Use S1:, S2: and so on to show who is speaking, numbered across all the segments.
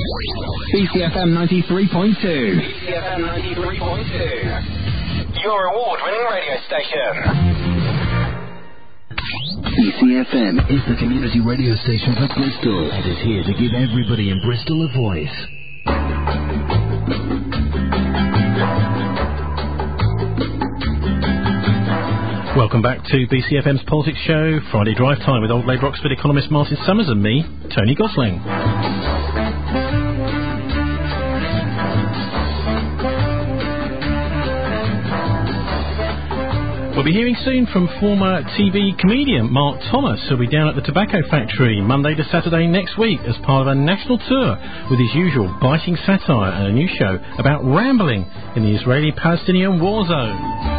S1: BCFM 93.2. BCFM 93.2. Your award-winning radio station.
S2: BCFM is the community radio station for Bristol and is here to give everybody in Bristol a voice.
S3: Welcome back to BCFM's Politics Show, Friday Drive Time with Old Labour Oxford economist Martin Summers and me, Tony Gosling. We'll be hearing soon from former TV comedian Mark Thomas, who'll be down at the Tobacco Factory Monday to Saturday next week as part of a national tour with his usual biting satire and a new show about rambling in the Israeli-Palestinian war zone.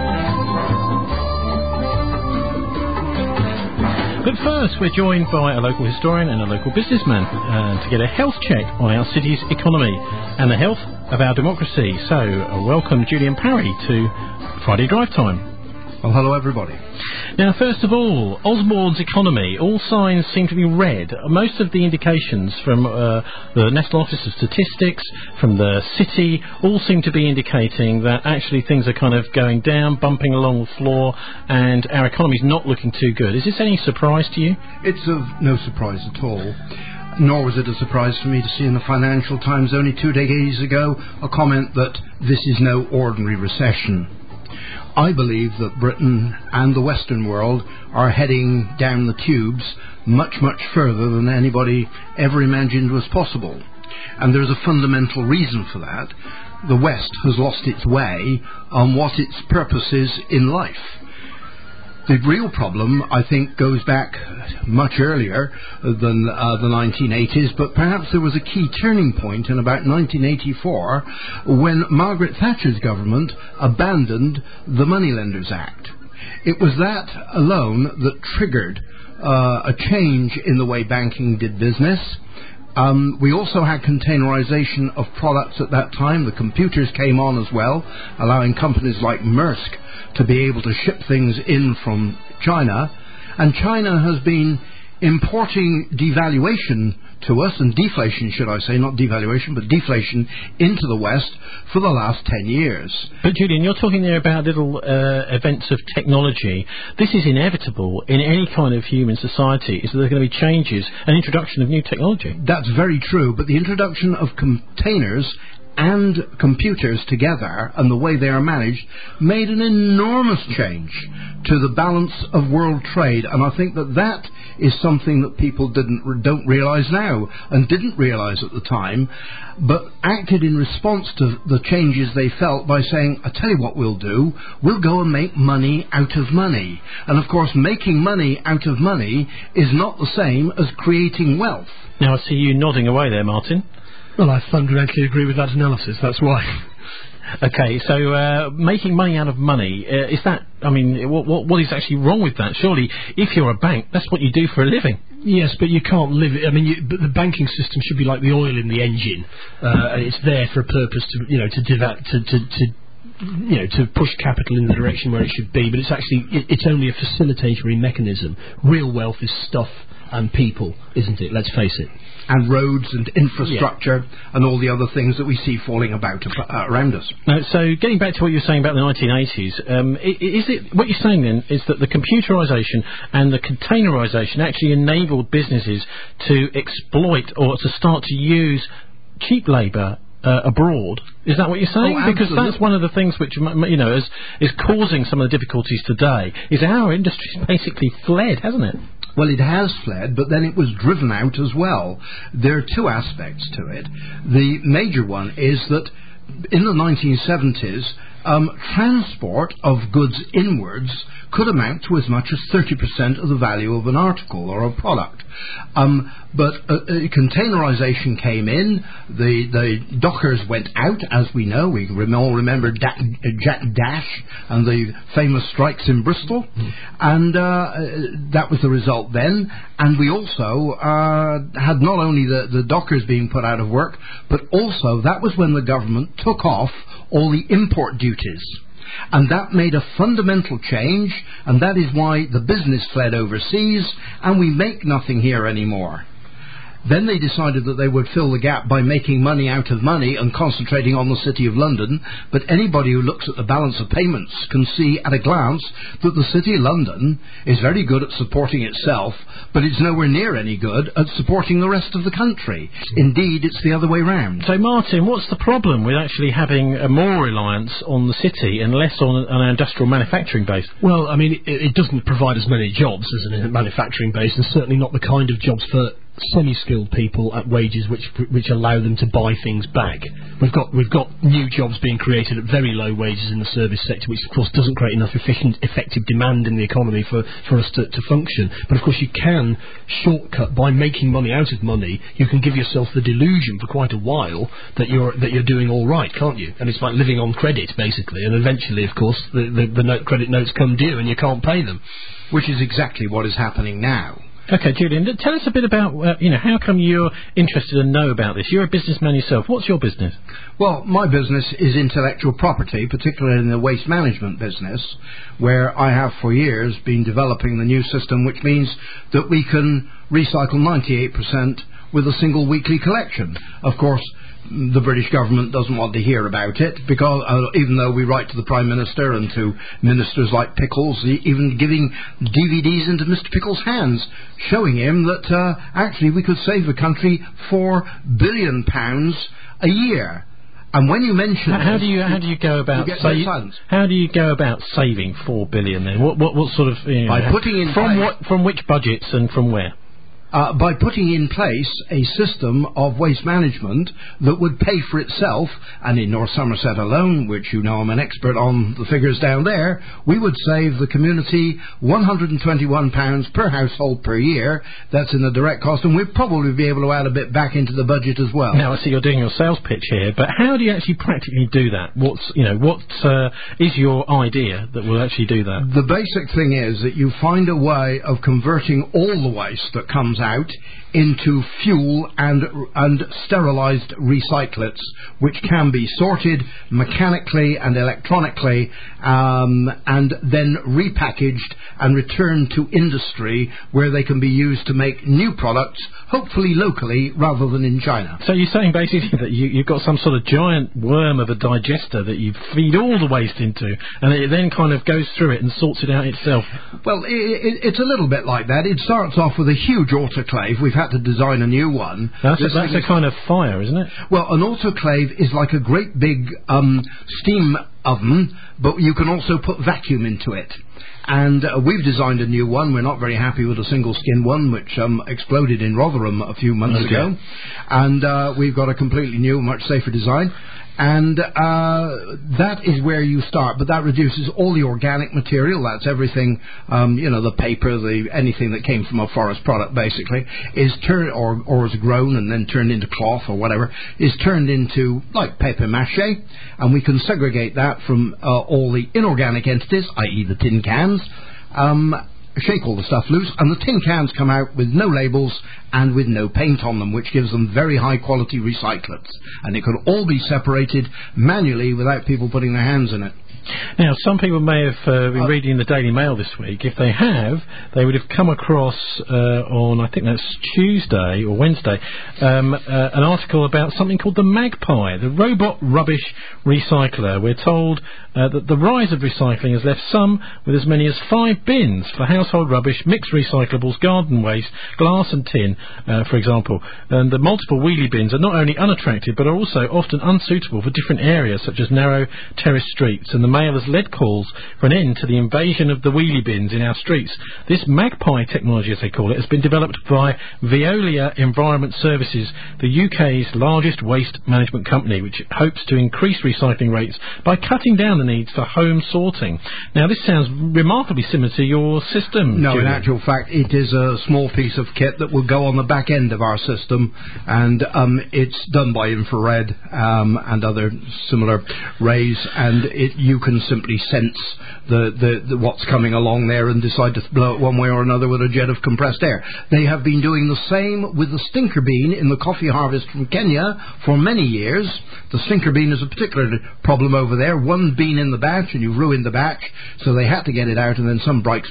S3: But first, we're joined by a local historian and a local businessman to get a health check on our city's economy and the health of our democracy. So, welcome Julian Parry to Friday Drive Time.
S4: Well, hello everybody.
S3: Now, first of all, Osborne's economy. All signs seem to be red. Most of the indications from the National Office of Statistics, from the city, all seem to be indicating that actually things are kind of going down, bumping along the floor, and our economy's not looking too good. Is this any surprise to you?
S4: It's of no surprise at all. Nor was it a surprise for me to see in the Financial Times only 2 days ago a comment that this is no ordinary recession. I believe that Britain and the Western world are heading down the tubes much, much further than anybody ever imagined was possible. And there's a fundamental reason for that. The West has lost its way on what its purpose is in life. The real problem, I think, goes back much earlier than the 1980s, but perhaps there was a key turning point in about 1984 when Margaret Thatcher's government abandoned the Moneylenders Act. It was that alone that triggered a change in the way banking did business. We also had containerization of products at that time. The computers came on as well, allowing companies like Maersk to be able to ship things in from China. And China has been importing devaluation to us, and deflation, should I say, not devaluation, but deflation into the West for the last 10 years.
S3: But Julian, you're talking there about little events of technology. This is inevitable in any kind of human society, is that there are going to be changes, an introduction of new technology.
S4: That's very true, but the introduction of containers and computers together and the way they are managed made an enormous change to the balance of world trade, and I think that that is something that people don't realise now and didn't realise at the time, but acted in response to the changes they felt by saying, I tell you what we'll do, we'll go and make money out of money. And of course making money out of money is not the same as creating wealth.
S3: Now I see you nodding away there, Martin.
S5: Well, I fundamentally agree with that analysis, that's why.
S3: Okay, so making money out of money, is that, I mean, what is actually wrong with that? Surely, if you're a bank, that's what you do for a living.
S5: Yes, but you can't live it. I mean, but the banking system should be like the oil in the engine, and it's there for a purpose to push capital in the direction where it should be, but it's only a facilitatory mechanism. Real wealth is stuff and people, isn't it? Let's face it.
S4: And roads and infrastructure and all the other things that we see falling about around us.
S3: Now, so getting back to what you were saying about the 1980s, is it what you're saying then is that the computerisation and the containerisation actually enabled businesses to exploit or to start to use cheap labour abroad? Is that what you're saying?
S4: Oh,
S3: because that's one of the things which, is causing some of the difficulties today, is our industry's basically fled, hasn't it?
S4: Well, it has fled, but then it was driven out as well. There are two aspects to it. The major one is that in the 1970s, transport of goods inwards could amount to as much as 30% of the value of an article or a product. But containerization came in, the dockers went out, as we know. We all remember Jack Dash and the famous strikes in Bristol, and that was the result then. And we also had not only the dockers being put out of work, but also that was when the government took off all the import duties. And that made a fundamental change, and that is why the business fled overseas, and we make nothing here anymore. Then they decided that they would fill the gap by making money out of money and concentrating on the City of London. But anybody who looks at the balance of payments can see at a glance that the City of London is very good at supporting itself, but it's nowhere near any good at supporting the rest of the country. Indeed, it's the other way round.
S3: So, Martin, what's the problem with actually having more reliance on the city and less on an industrial manufacturing base?
S5: Well, I mean, it doesn't provide as many jobs as a manufacturing base, and certainly not the kind of jobs for semi-skilled people at wages which allow them to buy things back. We've got new jobs being created at very low wages in the service sector, which of course doesn't create enough effective demand in the economy for us to function. But of course you can shortcut by making money out of money. You can give yourself the delusion for quite a while that you're doing all right, can't you? And it's like living on credit basically. And eventually, of course, the credit notes come due and you can't pay them,
S4: which is exactly what is happening now.
S3: Okay, Julian, tell us a bit about, how come you're interested and know about this? You're a businessman yourself. What's your business?
S4: Well, my business is intellectual property, particularly in the waste management business, where I have for years been developing the new system, which means that we can recycle 98% with a single weekly collection. Of course, the British government doesn't want to hear about it, because even though we write to the Prime Minister and to ministers like Pickles, even giving DVDs into Mr. Pickles' hands, showing him that actually we could save the country £4 billion a year. And when you mention
S3: how do you go about how do you go about saving £4 billion then? What sort of
S4: by putting in
S3: from which budgets and from where?
S4: By putting in place a system of waste management that would pay for itself, and in North Somerset alone, which you know I'm an expert on the figures down there, we would save the community £121 per household per year. That's in the direct cost, and we'd probably be able to add a bit back into the budget as well.
S3: Now I see you're doing your sales pitch here, but how do you actually practically do that? What is your idea that will actually do that?
S4: The basic thing is that you find a way of converting all the waste that comes out into fuel and sterilised recyclates, which can be sorted mechanically and electronically, and then repackaged and returned to industry, where they can be used to make new products, hopefully locally rather than in China.
S3: So you're saying basically that you've got some sort of giant worm of a digester that you feed all the waste into, and it then kind of goes through it and sorts it out itself?
S4: Well, it's a little bit like that. It starts off with a huge autoclave. We've had to design a new one.
S3: That's a kind of fire, isn't it?
S4: Well, an autoclave is like a great big steam oven, but you can also put vacuum into it. And we've designed a new one. We're not very happy with a single-skin one, which exploded in Rotherham a few months ago. And we've got a completely new, much safer design. And that is where you start, but that reduces all the organic material. That's everything, the paper, anything that came from a forest product, basically, is turned or is grown and then turned into cloth or whatever, is turned into like papier mâché, and we can segregate that from all the inorganic entities, i.e. the tin cans. Shake all the stuff loose, and the tin cans come out with no labels and with no paint on them, which gives them very high quality recyclates, and it can all be separated manually without people putting their hands in it.
S3: Now, some people may have been reading the Daily Mail this week. If they have, they would have come across on, I think that's Tuesday or Wednesday, an article about something called the Magpie, the robot rubbish recycler. We're told that the rise of recycling has left some with as many as 5 bins for household rubbish, mixed recyclables, garden waste, glass and tin, for example. And the multiple wheelie bins are not only unattractive, but are also often unsuitable for different areas, such as narrow terrace streets. And the Mail has led calls for an end to the invasion of the wheelie bins in our streets. This Magpie technology, as they call it, has been developed by Veolia Environment Services, the UK's largest waste management company, which hopes to increase recycling rates by cutting down the needs for home sorting. Now, this sounds remarkably similar to your system.
S4: No,
S3: Julian.
S4: in actual fact, it is a small piece of kit that will go on the back end of our system, and it's done by infrared and other similar rays, and you can simply sense the what's coming along there and decide to blow it one way or another with a jet of compressed air. They have been doing the same with the stinker bean in the coffee harvest from Kenya for many years. The stinker bean is a particular problem over there. One bean in the batch and you've ruined the batch, so they had to get it out, and then some bright spark decided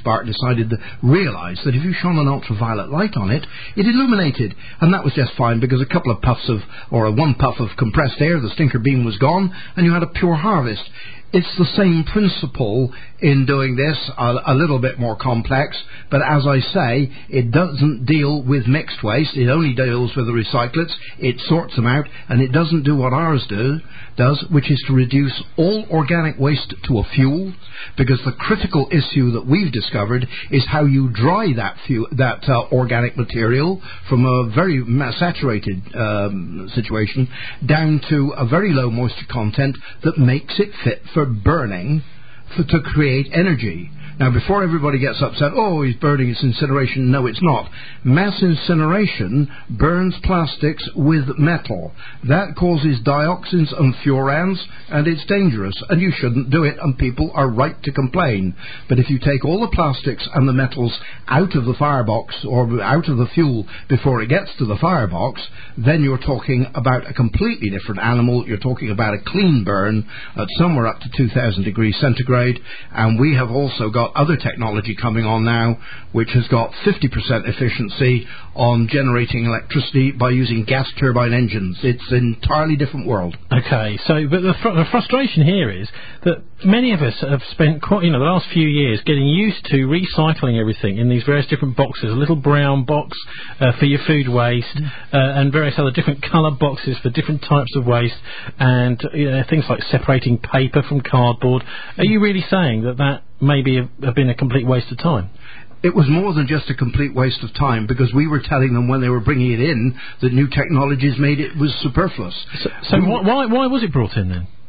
S4: realised that if you shone an ultraviolet light on it, it illuminated, and that was just fine because a couple of puffs of, or one puff of compressed air, the stinker beam was gone, and you had a pure harvest. It's the same principle in doing this, a little bit more complex, but as I say, it doesn't deal with mixed waste, it only deals with the recyclates, it sorts them out, and it doesn't do what ours does, which is to reduce all organic waste to a fuel, because the critical issue that we've discovered is how you dry that organic material from a very saturated situation down to a very low moisture content that makes it fit for burning to create energy. Now, before everybody gets upset, oh, he's burning, it's incineration. No, it's not. Mass incineration burns plastics with metal. That causes dioxins and furans, and it's dangerous, and you shouldn't do it, and people are right to complain. But if you take all the plastics and the metals out of the firebox, or out of the fuel before it gets to the firebox, then you're talking about a completely different animal. You're talking about a clean burn at somewhere up to 2000 degrees centigrade, and we have also got other technology coming on now which has got 50% efficiency on generating electricity by using gas turbine engines. It's an entirely different world.
S3: Okay, so but the frustration here is that many of us have spent quite, the last few years getting used to recycling everything in these various different boxes, a little brown box for your food waste, and various other different colour boxes for different types of waste, and things like separating paper from cardboard. Are you really saying that maybe have been a complete waste of time?
S4: It was more than just a complete waste of time, because we were telling them when they were bringing it in that new technologies made it was superfluous.
S3: So why was it brought in then?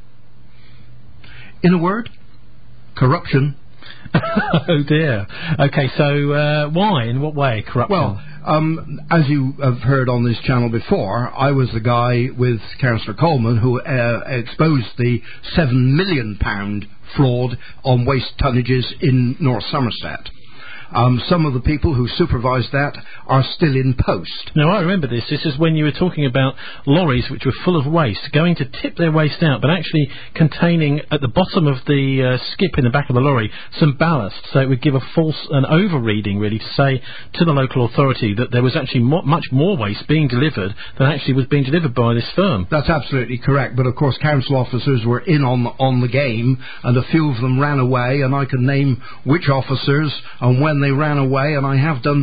S4: In a word, corruption.
S3: Oh dear. Okay, so why? In what way? Corruption?
S4: Well, as you have heard on this channel before, I was the guy with Councillor Coleman who exposed the £7 million fraud on waste tonnages in North Somerset. Some of the people who supervised that are still in post.
S3: Now, I remember this. This is when you were talking about lorries which were full of waste, going to tip their waste out, but actually containing at the bottom of the skip in the back of the lorry some ballast, so it would give an over-reading, really, to say to the local authority that there was actually much more waste being delivered than actually was being delivered by this firm.
S4: That's absolutely correct, but of course council officers were in on the game, and a few of them ran away, and I can name which officers and when they ran away, and I have done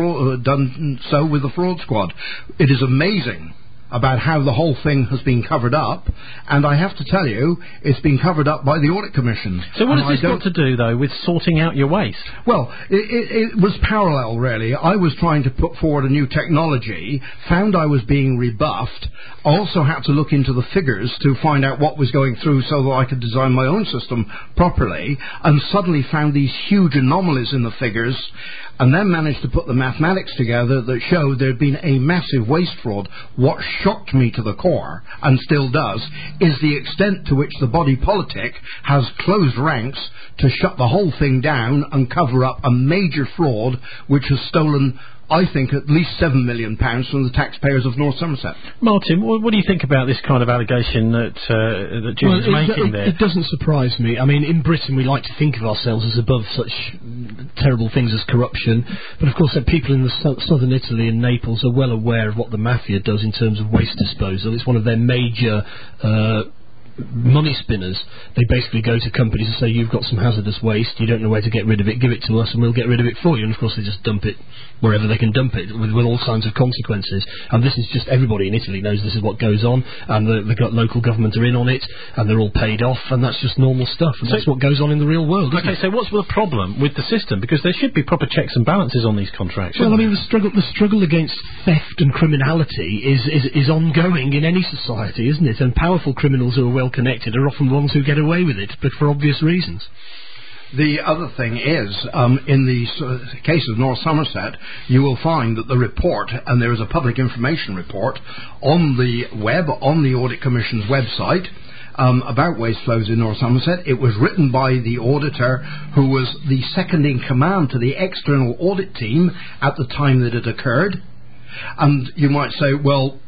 S4: so with the fraud squad. It is amazing about how the whole thing has been covered up, and I have to tell you, it's been covered up by the Audit Commission.
S3: So what has this got to do, though, with sorting out your waste?
S4: Well, it was parallel, really. I was trying to put forward a new technology, found I was being rebuffed, also had to look into the figures to find out what was going through so that I could design my own system properly, and suddenly found these huge anomalies in the figures, and then managed to put the mathematics together that showed there had been a massive waste fraud. What shocked me to the core, and still does, is the extent to which the body politic has closed ranks to shut the whole thing down and cover up a major fraud which has stolen, I think, at least £7 million from the taxpayers of North Somerset.
S3: Martin, what do you think about this kind of allegation that Jim's making there?
S5: It doesn't surprise me. I mean, in Britain we like to think of ourselves as above such terrible things as corruption, but of course people in the southern Italy and Naples are well aware of what the mafia does in terms of waste disposal. It's one of their major money spinners. They basically go to companies and say, you've got some hazardous waste, you don't know where to get rid of it, give it to us and we'll get rid of it for you. And of course they just dump it wherever they can dump it with all kinds of consequences. And this is just, everybody in Italy knows this is what goes on, and the local government are in on it, and they're all paid off, and that's just normal stuff, and that's what goes on in the real world.
S3: Okay, so what's the problem with the system? Because there should be proper checks and balances on these contracts.
S5: Well, I mean, the struggle against theft and criminality is ongoing in any society, isn't it? And powerful criminals who are well connected are often ones who get away with it, but for obvious reasons.
S4: The other thing is, in the case of North Somerset, you will find that the report, and there is a public information report on the web, on the Audit Commission's website, about waste flows in North Somerset. It was written by the auditor who was the second in command to the external audit team at the time that it occurred. And you might say, well,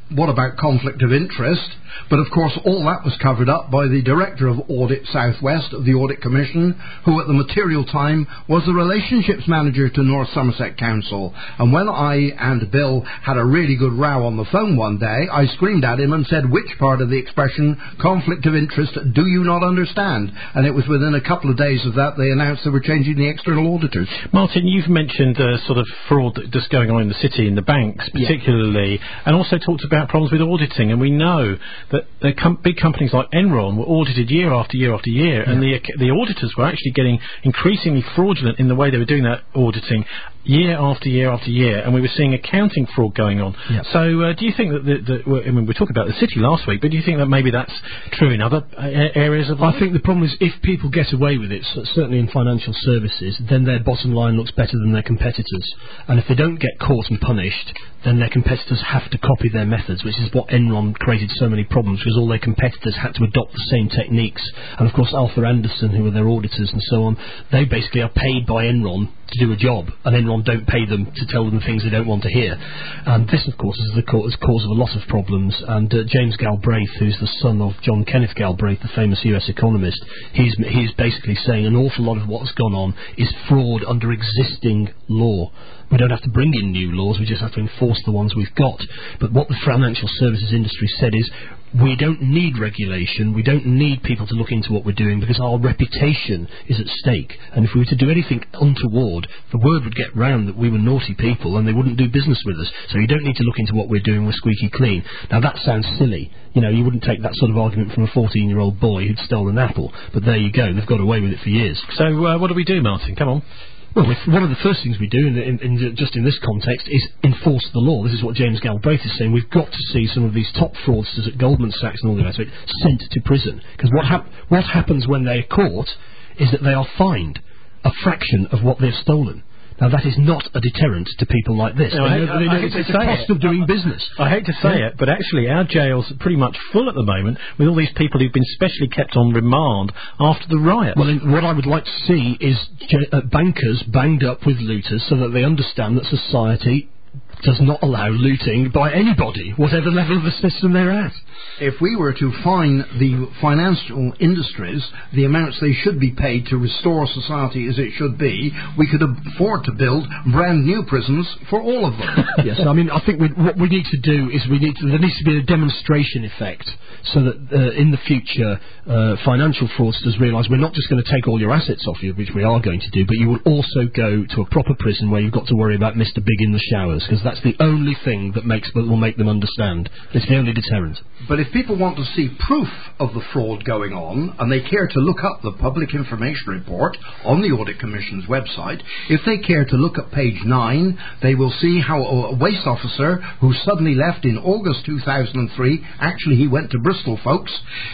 S4: what about conflict of interest? But of course all that was covered up by the Director of Audit Southwest of the Audit Commission, who at the material time was the Relationships Manager to North Somerset Council. And when I and Bill had a really good row on the phone one day, I screamed at him and said, which part of the expression conflict of interest do you not understand? And it was within a couple of days of that they announced they were changing the external auditors.
S3: Martin, you've mentioned sort of fraud that's going on in the city, in the banks particularly, and also talked about problems with auditing. And we know that big companies like Enron were audited year after year after year, and the auditors were actually getting increasingly fraudulent in the way they were doing that auditing year after year after year, and we were seeing accounting fraud going on. Yep. So do you think that I mean, we were talking about the city last week, but do you think that maybe that's true in other areas of life?
S5: I think the problem is if people get away with it, certainly in financial services, then their bottom line looks better than their competitors. And if they don't get caught and punished, then their competitors have to copy their methods, which is what Enron created so many problems, because all their competitors had to adopt the same techniques. And of course Arthur Anderson, who are their auditors and so on, they basically are paid by Enron to do a job, and Enron don't pay them to tell them things they don't want to hear. And this, of course, is the cause of a lot of problems. And James Galbraith, who's the son of John Kenneth Galbraith, the famous US economist, he's basically saying an awful lot of what's gone on is fraud under existing law. We don't have to bring in new laws, we just have to enforce the ones we've got. But what the financial services industry said is, we don't need regulation, we don't need people to look into what we're doing, because our reputation is at stake. And if we were to do anything untoward, the word would get round that we were naughty people and they wouldn't do business with us. So you don't need to look into what we're doing, we're squeaky clean. Now that sounds silly. You know, you wouldn't take that sort of argument from a 14-year-old boy who'd stolen an apple. But there you go, they've got away with it for years.
S3: So what do we do, Martin? Come on.
S5: Well, one of the first things we do, just in this context, is enforce the law. This is what James Galbraith is saying. We've got to see some of these top fraudsters at Goldman Sachs and all the rest of it sent to prison. Because what happens when they're caught is that they are fined a fraction of what they've stolen. Now, that is not a deterrent to people like this.
S3: No,
S5: it's a cost of doing business.
S3: I hate to say it, but actually our jails are pretty much full at the moment with all these people who've been specially kept on remand after the riot.
S5: Well, what I would like to see is bankers banged up with looters so that they understand that society does not allow looting by anybody, whatever level of the system they're at.
S4: If we were to fine the financial industries the amounts they should be paid to restore society as it should be, we could afford to build brand new prisons for all of them.
S5: Yes, I mean, I think what we need to do is there needs to be a demonstration effect, so that in the future financial fraudsters realise we're not just going to take all your assets off you, which we are going to do, but you will also go to a proper prison where you've got to worry about Mr. Big in the showers, because that's the only thing that will make them understand. It's the only deterrent.
S4: But if people want to see proof of the fraud going on, and they care to look up the Public Information Report on the Audit Commission's website, if they care to look at page 9, they will see how a waste officer who suddenly left in August 2003, actually he went to Bristol, folks,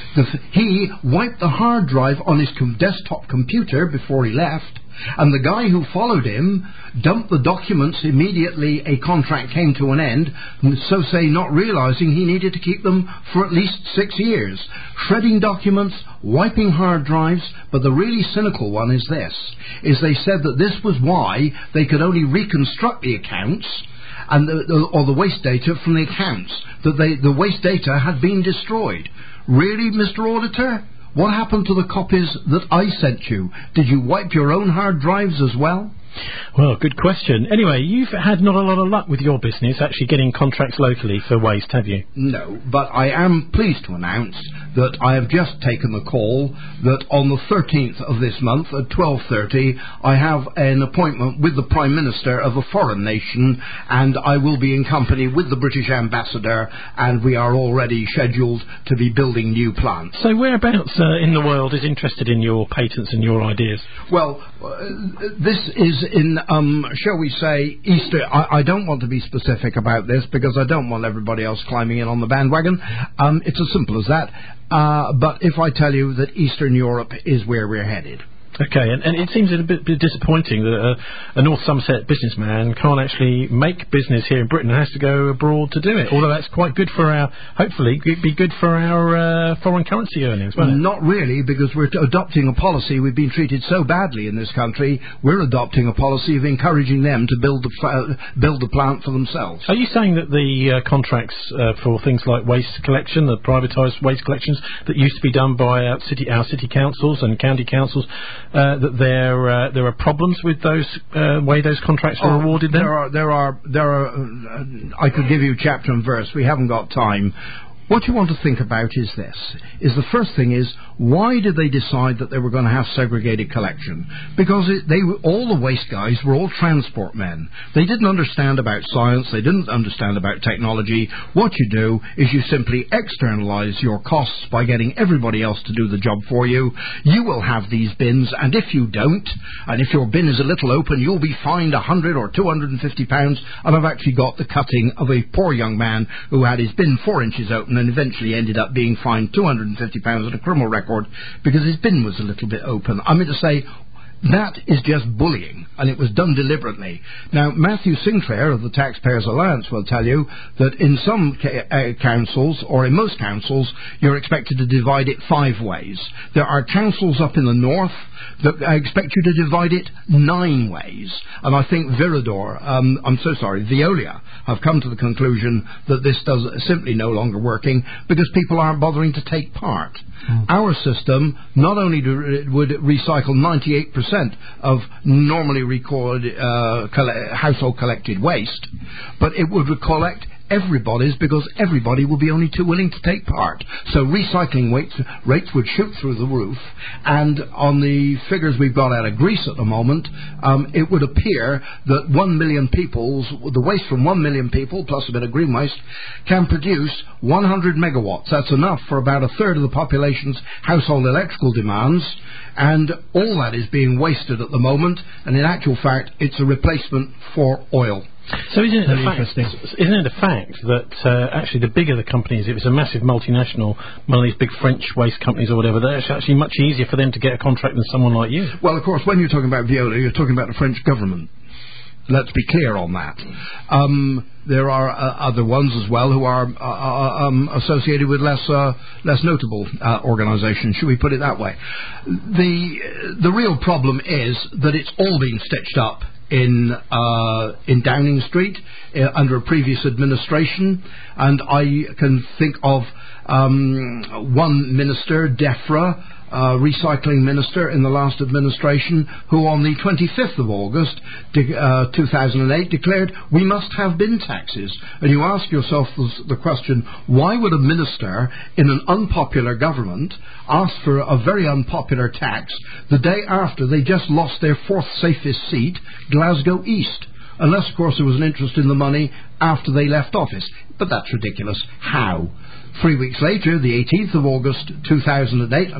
S4: he wiped the hard drive on his desktop computer before he left. And the guy who followed him dumped the documents immediately a contract came to an end, so say not realising he needed to keep them for at least 6 years. Shredding documents, wiping hard drives, but the really cynical one is this, is they said that this was why they could only reconstruct the accounts and the waste data from the accounts, that the waste data had been destroyed. Really, Mr. Auditor? What happened to the copies that I sent you? Did you wipe your own hard drives as well?
S3: Well, good question. Anyway, you've had not a lot of luck with your business actually getting contracts locally for waste, have you?
S4: No, but I am pleased to announce that I have just taken the call that on the 13th of this month at 12:30 I have an appointment with the Prime Minister of a foreign nation, and I will be in company with the British Ambassador, and we are already scheduled to be building new plants.
S3: So whereabouts in the world is interested in your patents and your ideas?
S4: Well, this is in, shall we say, Eastern... I don't want to be specific about this because I don't want everybody else climbing in on the bandwagon. It's as simple as that. But if I tell you that Eastern Europe is where we're headed.
S3: Okay, and it seems a bit disappointing that a North Somerset businessman can't actually make business here in Britain and has to go abroad to do it. Although that's quite good for hopefully, it'd be good for our foreign currency earnings, won't it?
S4: Not really, because we're adopting a policy. We've been treated so badly in this country. We're adopting a policy of encouraging them to build the plant for themselves.
S3: Are you saying that the contracts for things like waste collection, the privatised waste collections that used to be done by our city councils and county councils, that there are problems with those way those contracts were awarded? Then
S4: there are. I could give you chapter and verse. We haven't got time. What you want to think about is this. The first thing is, why did they decide that they were going to have segregated collection? Because all the waste guys were all transport men. They didn't understand about science. They didn't understand about technology. What you do is you simply externalize your costs by getting everybody else to do the job for you. You will have these bins, and if you don't, and if your bin is a little open, you'll be fined £100 or £250. And I've actually got the cutting of a poor young man who had his bin 4 inches open and eventually ended up being fined £250 at a criminal record because his bin was a little bit open. I mean to say, that is just bullying, and it was done deliberately. Now, Matthew Sinclair of the Taxpayers Alliance will tell you that in some councils, or in most councils, you're expected to divide it 5 ways. There are councils up in the north that expect you to divide it 9 ways. And I think Veolia have come to the conclusion that this does simply no longer working because people aren't bothering to take part. Our system not only would recycle 98% of normally recorded household collected waste, but it would collect everybody's, because everybody will be only too willing to take part. So recycling rates would shoot through the roof, and on the figures we've got out of Greece at the moment, it would appear that 1 million people, the waste from 1 million people, plus a bit of green waste, can produce 100 megawatts. That's enough for about a third of the population's household electrical demands, and all that is being wasted at the moment, and in actual fact, it's a replacement for oil.
S3: So isn't it a fact that actually the bigger the companies, if it's a massive multinational, one of these big French waste companies or whatever, it's actually much easier for them to get a contract than someone like you?
S4: Well, of course, when you're talking about Veolia, you're talking about the French government. Let's be clear on that. There are other ones as well who are associated with less notable organisations. Should we put it that way? The real problem is that it's all been stitched up in Downing Street under a previous administration, and I can think of one minister, Defra, recycling minister in the last administration, who on the 25th of August 2008 declared we must have bin taxes. And you ask yourself the question, why would a minister in an unpopular government ask for a very unpopular tax the day after they just lost their 4th safest seat, Glasgow East? Unless, of course, there was an interest in the money after they left office. But that's ridiculous. How? 3 weeks later, the 18th of August 2008,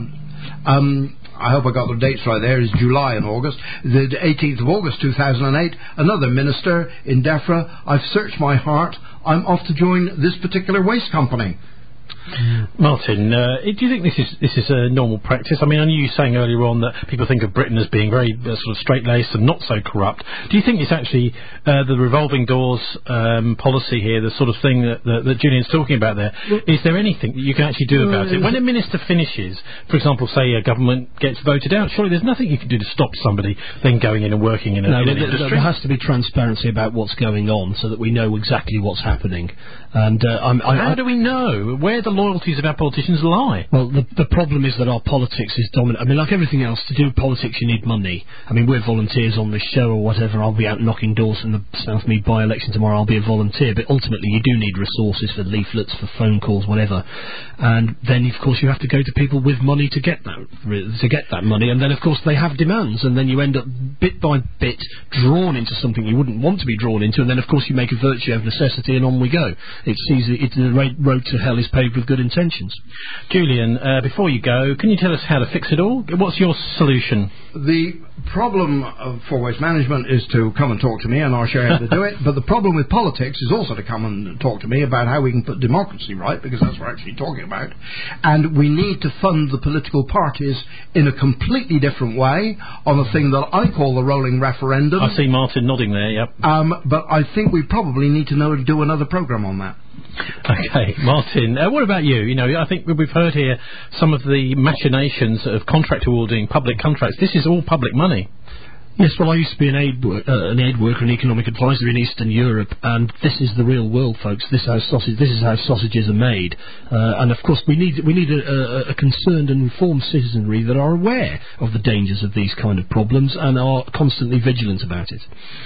S4: I hope I got the dates right there, is July and August, the 18th of August 2008, another minister in Defra, I've searched my heart, I'm off to join this particular waste company.
S3: Martin, do you think this is a normal practice? I mean, I knew you saying earlier on that people think of Britain as being very sort of straight-laced and not so corrupt. Do you think it's actually the revolving doors policy here, the sort of thing that Julian's talking about there? Is there anything that you can actually do about it? When a minister finishes, for example, say a government gets voted out, surely there's nothing you can do to stop somebody then going in and working in an industry?
S5: There has to be transparency about what's going on so that we know exactly what's happening. And
S3: how do we know where the loyalties of our politicians lie?
S5: Well, the problem is that our politics is dominant. I mean, like everything else, to do politics you need money. I mean, we're volunteers on this show or whatever. I'll be out knocking doors in the Southmead by-election tomorrow. I'll be a volunteer. But ultimately, you do need resources for leaflets, for phone calls, whatever. And then, of course, you have to go to people with money to get that money. And then, of course, they have demands. And then you end up, bit by bit, drawn into something you wouldn't want to be drawn into. And then, of course, you make a virtue of necessity and on we go. The road to hell is paved with good intentions. politicians.
S3: Julian, before you go, can you tell us how to fix it all? What's your solution?
S4: The problem for Waste Management is to come and talk to me, and I'll show you how to do it. But the problem with politics is also to come and talk to me about how we can put democracy right, because that's what we're actually talking about. And we need to fund the political parties in a completely different way on a thing that I call the rolling referendum.
S3: I see Martin nodding there, yep.
S4: But I think we probably need to do another programme on that.
S3: Okay, Martin, what about you? You know, I think we've heard here some of the machinations of contract awarding public contracts. This is all public money.
S5: Yes, well, I used to be an aid worker, an economic advisor in Eastern Europe, and this is the real world, folks. This is how sausages are made, and of course we need a concerned and informed citizenry that are aware of the dangers of these kind of problems and are constantly vigilant about it.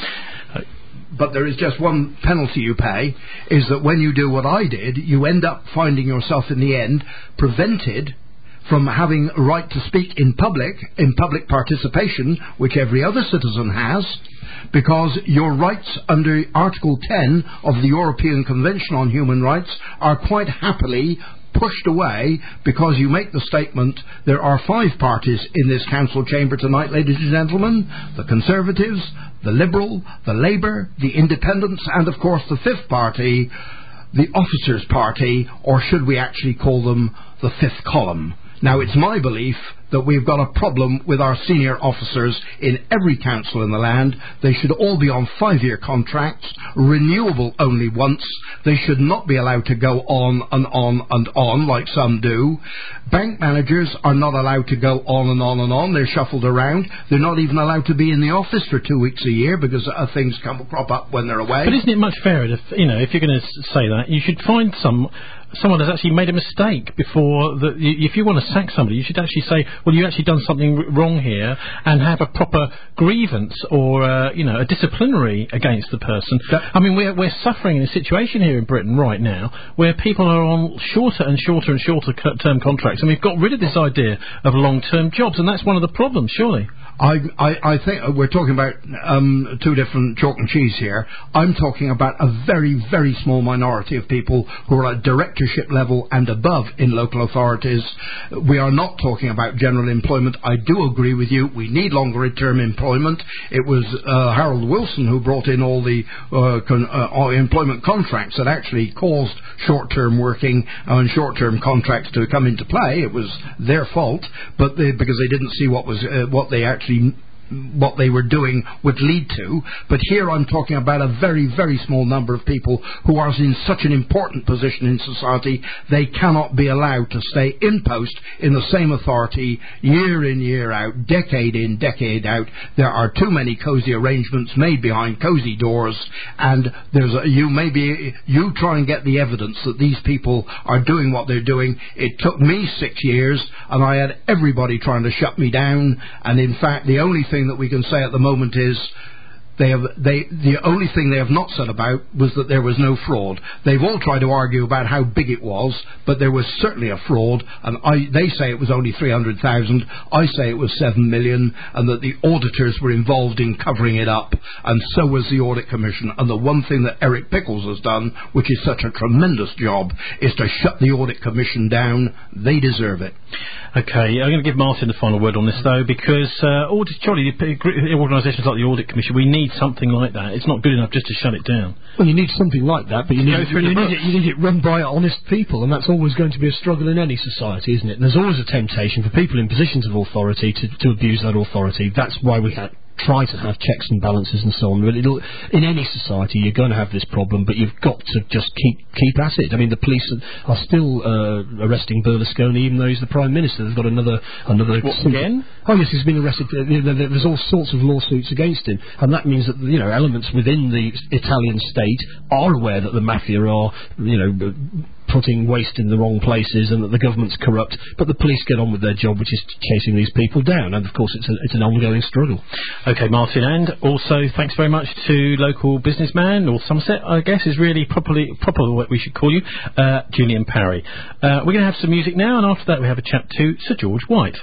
S4: But there is just one penalty you pay, is that when you do what I did, you end up finding yourself in the end prevented from having a right to speak in public participation, which every other citizen has, because your rights under Article 10 of the European Convention on Human Rights are quite happily pushed away because you make the statement, there are 5 parties in this council chamber tonight, ladies and gentlemen, the Conservatives, the Liberal, the Labour, the Independents, and of course the 5th party, the Officers' Party, or should we actually call them the 5th column. Now, it's my belief that we've got a problem with our senior officers in every council in the land. They should all be on 5-year contracts, renewable only once. They should not be allowed to go on and on and on like some do. Bank managers are not allowed to go on and on and on. They're shuffled around. They're not even allowed to be in the office for 2 weeks a year because things crop up when they're away.
S3: But isn't it much fairer if you're going to say that, you should find someone has actually made a mistake before if you want to sack somebody, you should actually say, well, you actually done something wrong here, and have a proper grievance or a disciplinary against the person. I mean, we're suffering in a situation here in Britain right now where people are on shorter and shorter and shorter term contracts, and we've got rid of this idea of long-term jobs, and that's one of the problems, surely.
S4: I think we're talking about 2 different chalk and cheese here. I'm talking about a very, very small minority of people who are at directorship level and above in local authorities. We are not talking about general employment. I do agree with you. We need longer term employment. It was Harold Wilson who brought in all the employment contracts that actually caused short-term working and short-term contracts to come into play. It was their fault, but because they didn't see what they were doing would lead to. But here I'm talking about a very, very small number of people who are in such an important position in society, they cannot be allowed to stay in post in the same authority year in, year out, decade in, decade out. There are too many cosy arrangements made behind cosy doors, and you try and get the evidence that these people are doing what they're doing. It took me 6 years, and I had everybody trying to shut me down, and in fact the only thing that we can say at the moment is the only thing they have not said about was that there was no fraud. They've all tried to argue about how big it was, but there was certainly a fraud, and they say it was only 300,000, I say it was 7 million, and that the auditors were involved in covering it up, and so was the Audit Commission. And the one thing that Eric Pickles has done, which is such a tremendous job, is to shut the Audit Commission down. They deserve it.
S3: Okay, I'm going to give Martin the final word on this, though, because surely organisations like the Audit Commission, we need something like that. It's not good enough just to shut it down.
S5: Well, you need something like that, but you need it run by honest people, and that's always going to be a struggle in any society, isn't it? And there's always a temptation for people in positions of authority to abuse that authority. That's why we try to have checks and balances and so on. But in any society, you're going to have this problem, but you've got to just keep at it. I mean, the police are still arresting Berlusconi, even though he's the Prime Minister. They've got another.
S3: What, again?
S5: Oh yes, he's been arrested. There's all sorts of lawsuits against him, and that means that elements within the Italian state are aware that the mafia are putting waste in the wrong places and that the government's corrupt, but the police get on with their job, which is chasing these people down, and of course it's an ongoing struggle.
S3: Okay, Martin, and also thanks very much to local businessman, or Somerset, I guess is really proper what we should call you, Julian Parry. We're going to have some music now, and after that we have a chat to Sir George White.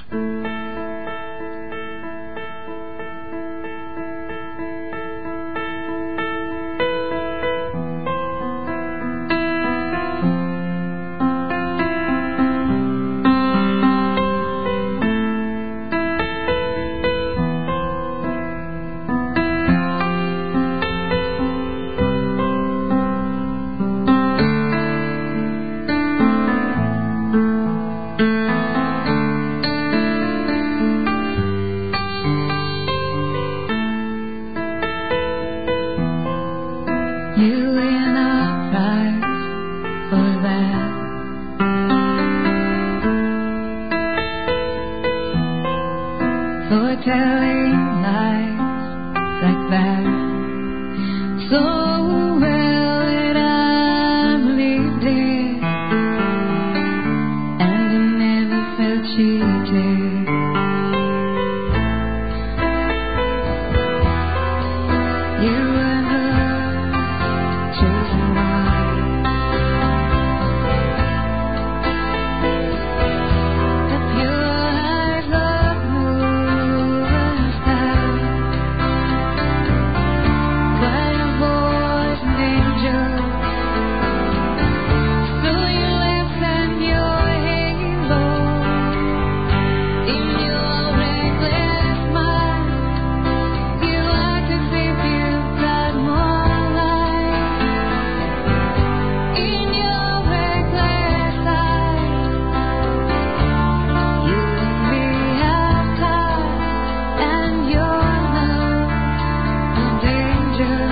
S6: telling lies like that. So well that I believed it, and I never felt cheated. You were the chosen one. The pure eyes of movers down, quiet a voice and angel. So you left and your halo in your reckless mind. You act as if you've got more life in your reckless eyes. You and me have time, and your love no danger.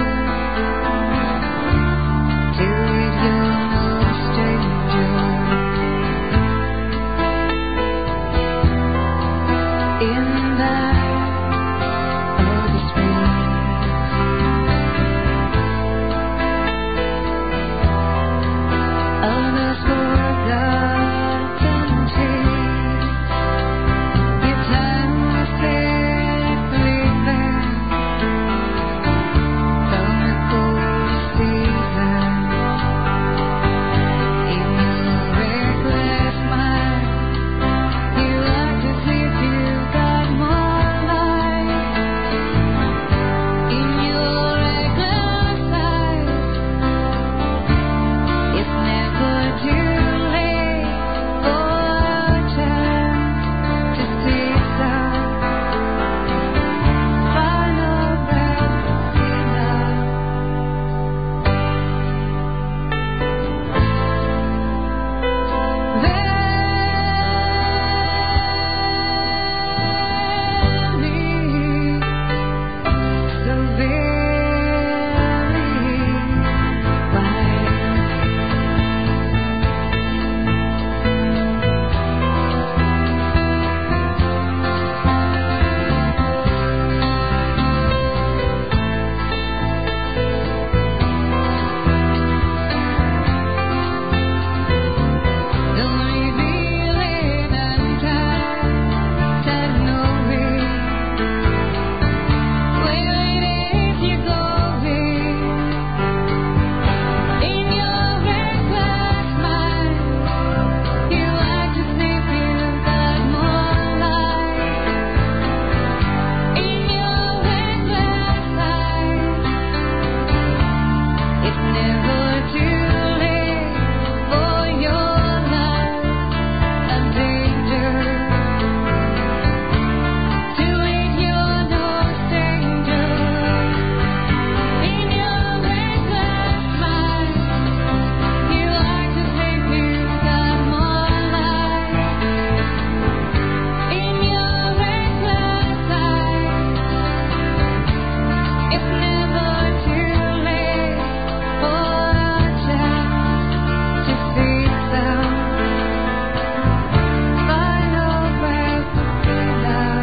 S6: To it you're no stranger. In that of the spring, others forgotten trees. Your time was safely there from the cold season. In your reckless mind, you act as if you've got more life in your reckless eyes. It's never too late for a chance to see some final breath of love. So very wide. The revealing untied that knowing where it is you're going. In your reckless mind, you act as if you've got more life. In your reckless eyes, it's never too late for your life of danger. To it you're no stranger. In your reckless mind, you act as if you've got more life. In your reckless eyes, it's never too late for a chance to see some final breath of freedom.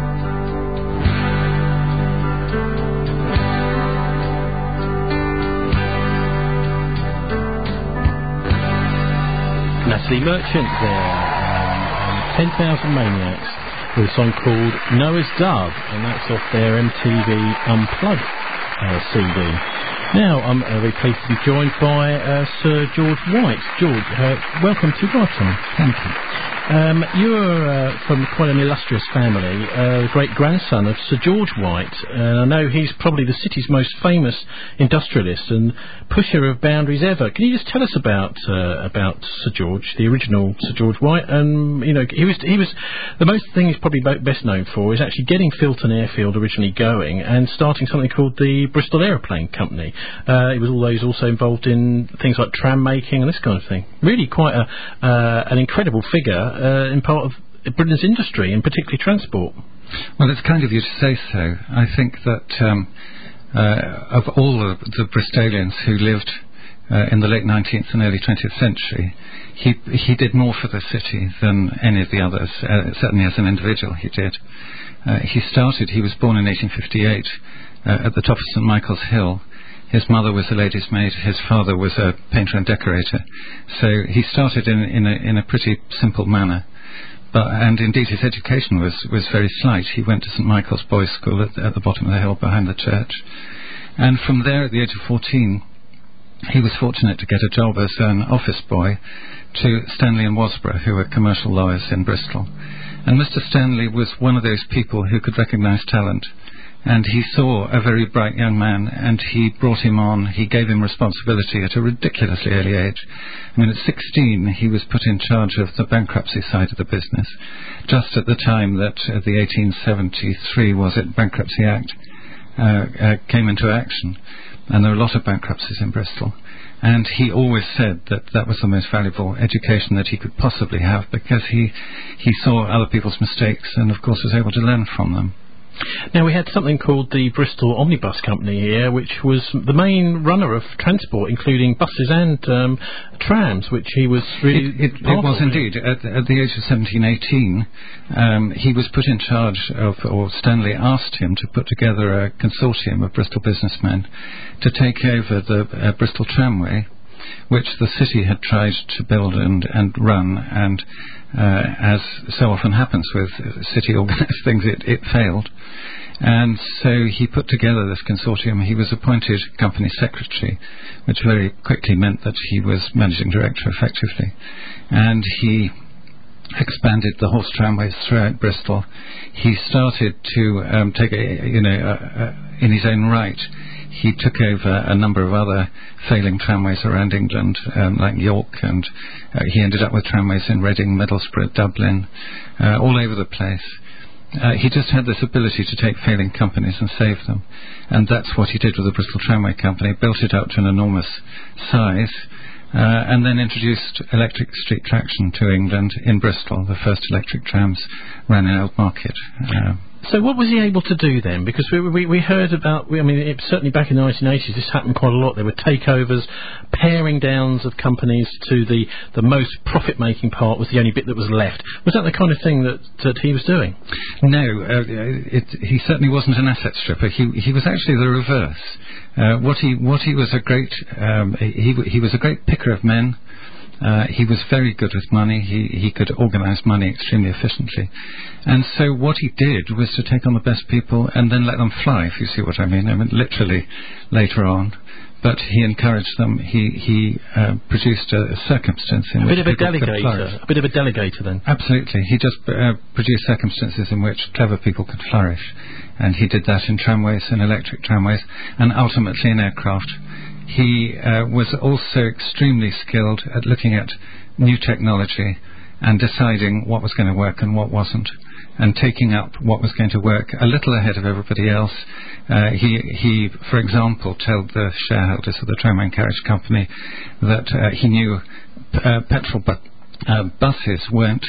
S3: Natalie Merchant there, 10,000 Maniacs, with a song called Noah's Dove, and that's off their MTV Unplugged CD. Now, I'm very pleased to be joined by Sir George White. George, welcome to Brighton.
S7: Thank you.
S3: You're from quite an illustrious family, the great-grandson of Sir George White. I know he's probably the city's most famous industrialist and pusher of boundaries ever. Can you just tell us about Sir George, the original Sir George White? And you know, he was the most thing he's probably best known for is actually getting Filton Airfield originally going and starting something called the Bristol Aeroplane Company. He was also involved in things like tram making and this kind of thing. Really quite an incredible figure in part of Britain's industry, and particularly transport.
S7: Well, it's kind of you to say so. I think that of all the Bristolians who lived in the late 19th and early 20th century, he did more for the city than any of the others. Certainly as an individual, he did. He was born in 1858 at the top of St Michael's Hill. His mother was a lady's maid. His father was a painter and decorator. So he started in a pretty simple manner. And indeed his education was very slight. He went to St Michael's Boys' School at the bottom of the hill behind the church. And from there, at the age of 14, he was fortunate to get a job as an office boy to Stanley and Wasborough, who were commercial lawyers in Bristol. And Mr. Stanley was one of those people who could recognise talent. And he saw a very bright young man, and he brought him on. He gave him responsibility at a ridiculously early age. I mean, at 16, he was put in charge of the bankruptcy side of the business, just at the time that the 1873, Bankruptcy Act came into action. And there were a lot of bankruptcies in Bristol. And he always said that was the most valuable education that he could possibly have, because he saw other people's mistakes and, of course, was able to learn from them.
S3: Now, we had something called the Bristol Omnibus Company here, which was the main runner of transport, including buses and trams, which he was really...
S7: It was indeed. At the age of 17, 18, he was put in charge of, or Stanley asked him to put together a consortium of Bristol businessmen to take over the Bristol Tramway, which the city had tried to build and run, and as so often happens with city organised things, it failed. And so he put together this consortium. He was appointed company secretary, which very quickly meant that he was managing director effectively. And he expanded the horse tramways throughout Bristol. He started to take in his own right. He took over a number of other failing tramways around England, like York, and he ended up with tramways in Reading, Middlesbrough, Dublin, all over the place. He just had this ability to take failing companies and save them. And that's what he did with the Bristol Tramway Company, built it up to an enormous size, and then introduced electric street traction to England in Bristol. The first electric trams ran in Old Market.
S3: So what was he able to do then? Because we heard about, certainly back in the 1980s, this happened quite a lot. There were takeovers, paring downs of companies to the most profit-making part was the only bit that was left. Was that the kind of thing that he was doing?
S7: No, he certainly wasn't an asset stripper. He was actually the reverse. What he was a great, he was a great picker of men. He was very good with money. He could organise money extremely efficiently. And so what he did was to take on the best people and then let them fly, if you see what I mean. I mean, literally later on. But he encouraged them. He produced a circumstance in which people could flourish.
S3: A bit of a delegator then.
S7: Absolutely. He just produced circumstances in which clever people could flourish. And he did that in tramways and electric tramways, and ultimately in aircraft. He was also extremely skilled at looking at new technology and deciding what was going to work and what wasn't, and taking up what was going to work a little ahead of everybody else. He, for example, told the shareholders of the Tramway and Carriage Company that he knew petrol buses weren't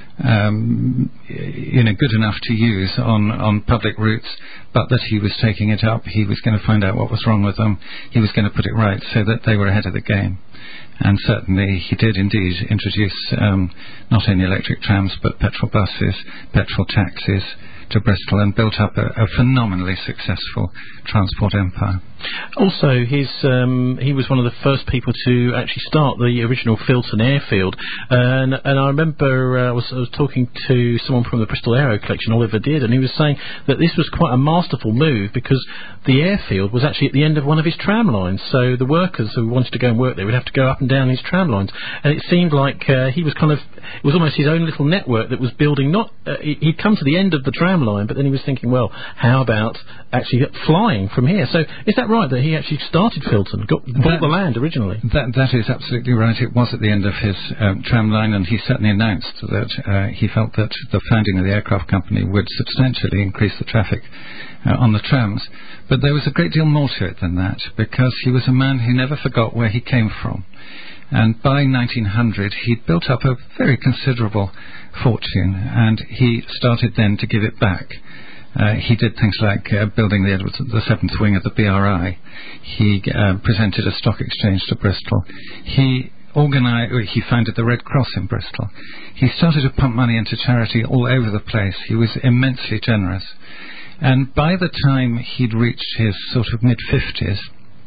S7: good enough to use on public routes, but that he was taking it up. He was going to find out what was wrong with them. He was going to put it right so that they were ahead of the game. And certainly he did indeed introduce not only electric trams but petrol buses, petrol taxis to Bristol, and built up a phenomenally successful transport empire.
S3: Also, he was one of the first people to actually start the original Filton airfield, and I remember I was talking to someone from the Bristol Aero Collection, Oliver Deard, and he was saying that this was quite a masterful move because the airfield was actually at the end of one of his tram lines, so the workers who wanted to go and work there would have to go up and down these tram lines, and it seemed like he was it was almost his own little network that was building. He'd come to the end of the tram line, but then he was thinking, well, how about actually flying from here? So is that right, that he actually started Filton, bought the land originally?
S7: That is absolutely right. It was at the end of his tram line, and he certainly announced that he felt that the founding of the aircraft company would substantially increase the traffic on the trams. But there was a great deal more to it than that, because he was a man who never forgot where he came from. And by 1900, he'd built up a very considerable fortune, and he started then to give it back. He did things like building the 7th wing of the BRI. He presented a stock exchange to Bristol. He founded the Red Cross in Bristol. He started to pump money into charity all over the place. He was immensely generous. And by the time he'd reached his sort of mid-50s,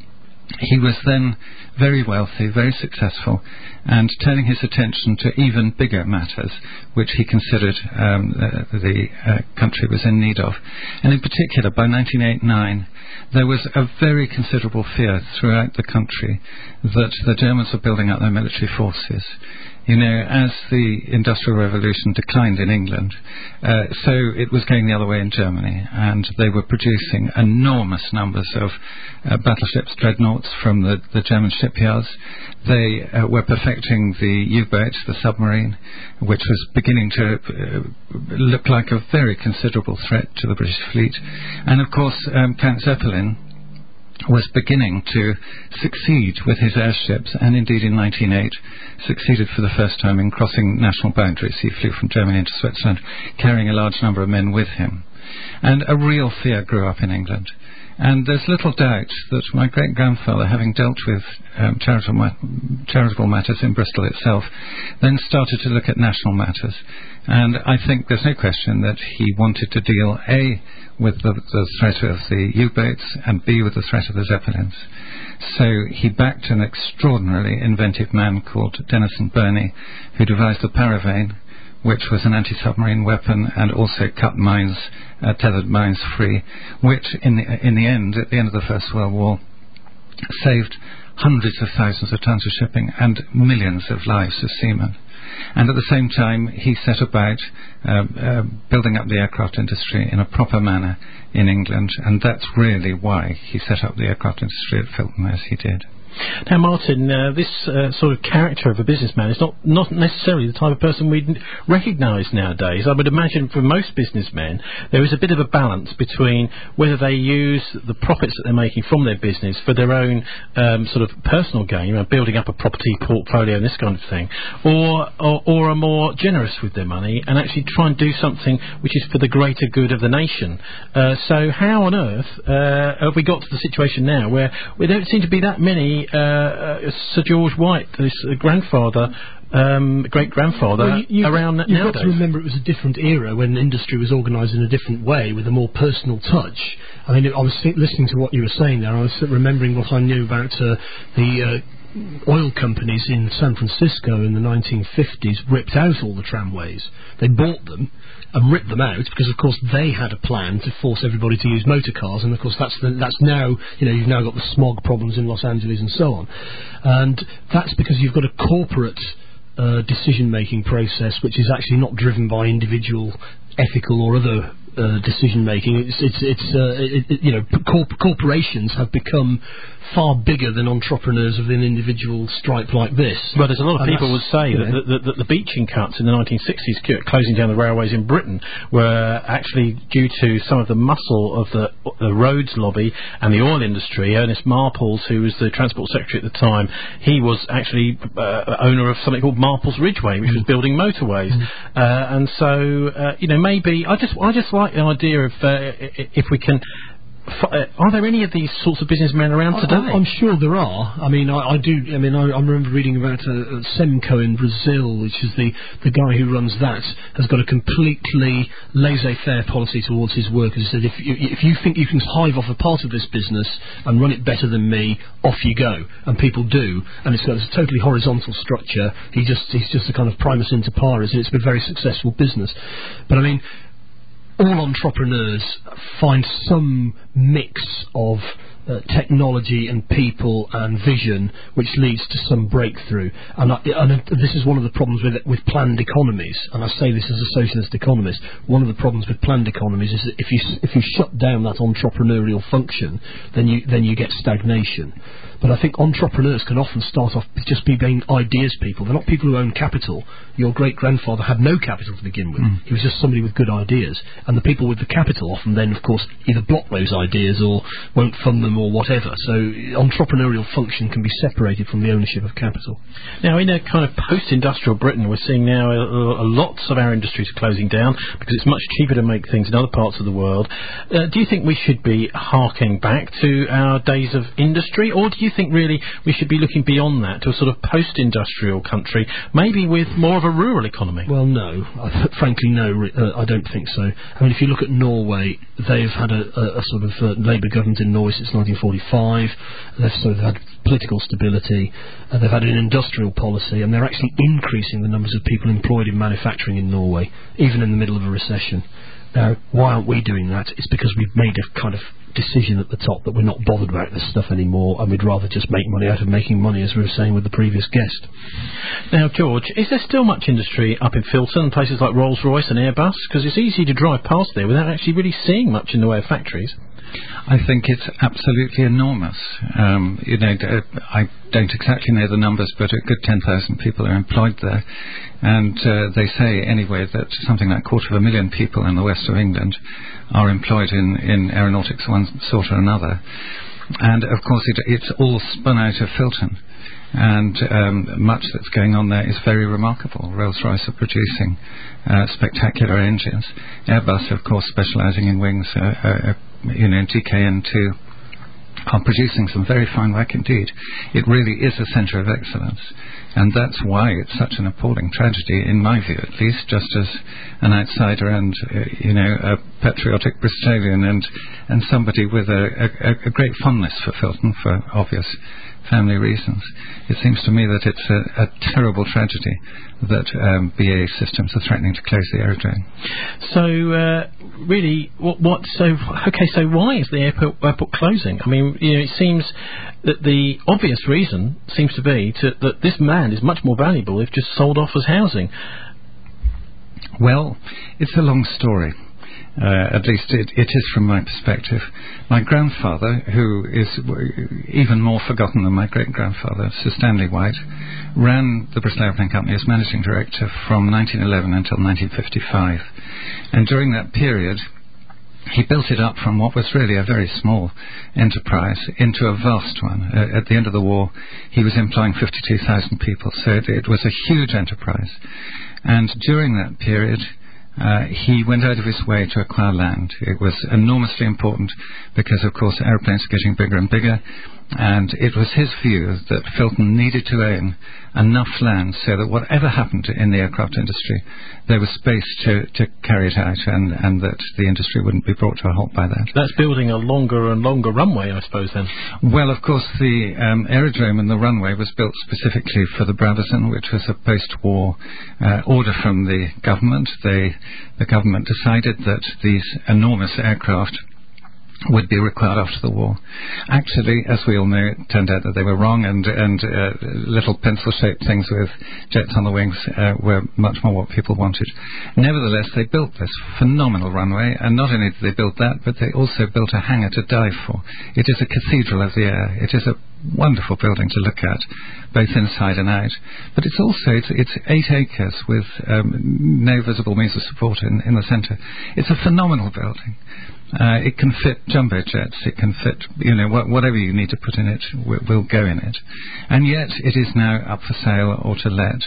S7: he was then very wealthy, very successful, and turning his attention to even bigger matters, which he considered the country was in need of. And in particular, by 1989, there was a very considerable fear throughout the country that the Germans were building up their military forces. You know, as the Industrial Revolution declined in England, so it was going the other way in Germany, and they were producing enormous numbers of battleships, dreadnoughts from the German shipyards. They were perfecting the U-boat, the submarine, which was beginning to look like a very considerable threat to the British fleet. And of course, Count Zeppelin was beginning to succeed with his airships, and indeed in 1908 succeeded for the first time in crossing national boundaries. He flew from Germany into Switzerland, carrying a large number of men with him. And a real fear grew up in England. And there's little doubt that my great-grandfather, having dealt with charitable matters in Bristol itself, then started to look at national matters. And I think there's no question that he wanted to deal, A, with the threat of the U-boats, and B, with the threat of the Zeppelins. So he backed an extraordinarily inventive man called Denison Burney, who devised the Paravane, which was an anti-submarine weapon and also cut mines, tethered mines free, which in the end, at the end of the First World War, saved hundreds of thousands of tons of shipping and millions of lives of seamen. And at the same time, he set about building up the aircraft industry in a proper manner in England, and that's really why he set up the aircraft industry at Filton as he did.
S3: Now, Martin, this sort of character of a businessman is not necessarily the type of person we'd recognise nowadays. I would imagine for most businessmen there is a bit of a balance between whether they use the profits that they're making from their business for their own sort of personal gain, building up a property portfolio and this kind of thing, or are more generous with their money and actually try and do something which is for the greater good of the nation. So how on earth have we got to the situation now where there don't seem to be that many Sir George White, his grandfather, great-grandfather, around nowadays?
S5: You've got to remember it was a different era when industry was organised in a different way with a more personal touch. I mean, I was listening to what you were saying there. I was remembering what I knew about the oil companies in San Francisco in the 1950s ripped out all the tramways. They bought them and ripped them out because, of course, they had a plan to force everybody to use motor cars, and of course that's now, you've now got the smog problems in Los Angeles and so on, and that's because you've got a corporate decision-making process which is actually not driven by individual ethical or other decision-making. Corporations have become far bigger than entrepreneurs of an individual stripe like this.
S3: Well, there's a lot of people would say that the beaching cuts in the 1960s, closing down the railways in Britain, were actually due to some of the muscle of the roads lobby and the oil industry. Ernest Marples, who was the Transport Secretary at the time, he was actually owner of something called Marples Ridgeway, which was building motorways. And so, maybe I just like the idea of if we can. Are there any of these sorts of businessmen around today?
S5: I'm sure there are. I mean, I remember reading about Semco in Brazil, which is the guy who runs that, has got a completely laissez-faire policy towards his workers. He said, if you think you can hive off a part of this business and run it better than me, off you go. And people do. And it's got this totally horizontal structure. He's just a kind of primus inter pares, and it's been a very successful business. But I mean, all entrepreneurs find some mix of technology and people and vision which leads to some breakthrough. And this is one of the problems with planned economies, and I say this as a socialist economist. One of the problems with planned economies is that if you shut down that entrepreneurial function, then you get stagnation. But I think entrepreneurs can often start off just being ideas people. They're not people who own capital. Your great-grandfather had no capital to begin with. He was just somebody with good ideas. And the people with the capital often then, of course, either block those ideas or won't fund them or whatever. So entrepreneurial function can be separated from the ownership of capital.
S3: Now, in a kind of post-industrial Britain, we're seeing now lots of our industries are closing down because it's much cheaper to make things in other parts of the world. Do you think we should be harking back to our days of industry, or do you think really we should be looking beyond that to a sort of post-industrial country, maybe with more of a rural economy?
S5: Well, no. Frankly, no. I don't think so. I mean, if you look at Norway, they've had a sort of Labour government in Norway since 1945. They've sort of had political stability. They've had an industrial policy, and they're actually increasing the numbers of people employed in manufacturing in Norway, even in the middle of a recession. Now, why aren't we doing that? It's because we've made a kind of decision at the top that we're not bothered about this stuff anymore, and we'd rather just make money out of making money, as we were saying with the previous guest.
S3: Now, George, is there still much industry up in Filton, places like Rolls-Royce and Airbus? Because it's easy to drive past there without actually really seeing much in the way of factories.
S7: I think it's absolutely enormous. I don't exactly know the numbers, but a good 10,000 people are employed there. And they say, anyway, that something like 250,000 people in the west of England are employed in aeronautics of one sort or another. And, of course, it's all spun out of Filton. And much that's going on there is very remarkable. Rolls-Royce are producing spectacular engines. Airbus, of course, specialising in wings, GKN2, are producing some very fine work indeed. It really is a centre of excellence. And that's why it's such an appalling tragedy, in my view at least, just as an outsider and, a patriotic Bristolian and somebody with a great fondness for Filton for obvious family reasons. It seems to me that it's a terrible tragedy that BAE Systems are threatening to close the aerodrome.
S3: So, really, so why is the airport closing? I mean, it seems that the obvious reason seems to be that this land is much more valuable if just sold off as housing.
S7: Well, it's a long story. At least it is from my perspective. My grandfather, who is even more forgotten than my great-grandfather, Sir Stanley White, ran the Bristol Aeroplane Company as managing director from 1911 until 1955. And during that period, he built it up from what was really a very small enterprise into a vast one. At the end of the war, he was employing 52,000 people, so it was a huge enterprise. And during that period, he went out of his way to acquire land. It was enormously important because, of course, aeroplanes are getting bigger and bigger, and it was his view that Filton needed to own enough land so that whatever happened in the aircraft industry, there was space to carry it out, and that the industry wouldn't be brought to a halt by that.
S3: That's building a longer and longer runway, I suppose, then?
S7: Well, of course, the aerodrome and the runway was built specifically for the Brabazon, which was a post-war order from the government. The government decided that these enormous aircraft would be required after the war. Actually, as we all know, it turned out that they were wrong, and little pencil-shaped things with jets on the wings were much more what people wanted. Nevertheless, they built this phenomenal runway, and not only did they build that, but they also built a hangar to dive for. It is a cathedral of the air. It is a wonderful building to look at, both inside and out. But it's also, it's 8 acres with no visible means of support in the centre. It's a phenomenal building. It can fit jumbo jets, it can fit, whatever you need to put in it will go in it. And yet it is now up for sale or to let.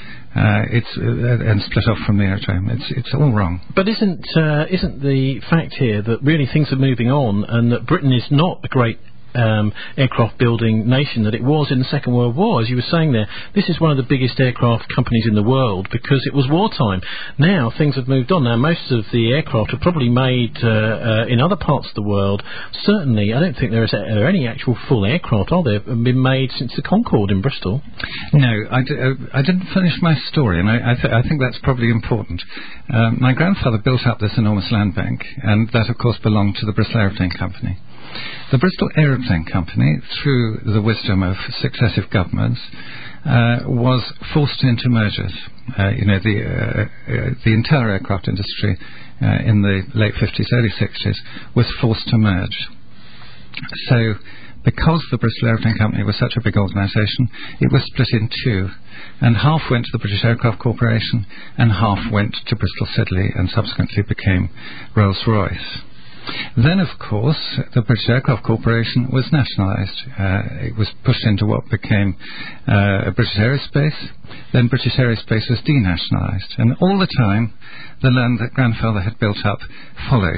S7: And split off from the aerodrome. It's all wrong.
S3: But isn't the fact here that really things are moving on, and that Britain is not a great aircraft building nation that it was in the Second World War? As you were saying there, this is one of the biggest aircraft companies in the world because it was wartime. Now things have moved on. Now most of the aircraft are probably made in other parts of the world. Certainly, I don't think there are any actual full aircraft, are there, been made since the Concorde in Bristol?
S7: No, I didn't finish my story, and I think that's probably important. My grandfather built up this enormous land bank, and that of course belonged to the Bristol Aeroplane Company. The Bristol Aeroplane Company, through the wisdom of successive governments, was forced into mergers. The entire aircraft industry in the late 50s, early 60s was forced to merge. So, because the Bristol Aeroplane Company was such a big organisation, it was split in two, and half went to the British Aircraft Corporation, and half went to Bristol Siddeley, and subsequently became Rolls-Royce. Then, of course, the British Aircraft Corporation was nationalised. It was pushed into what became British Aerospace. Then British Aerospace was denationalised. And all the time, the land that grandfather had built up followed.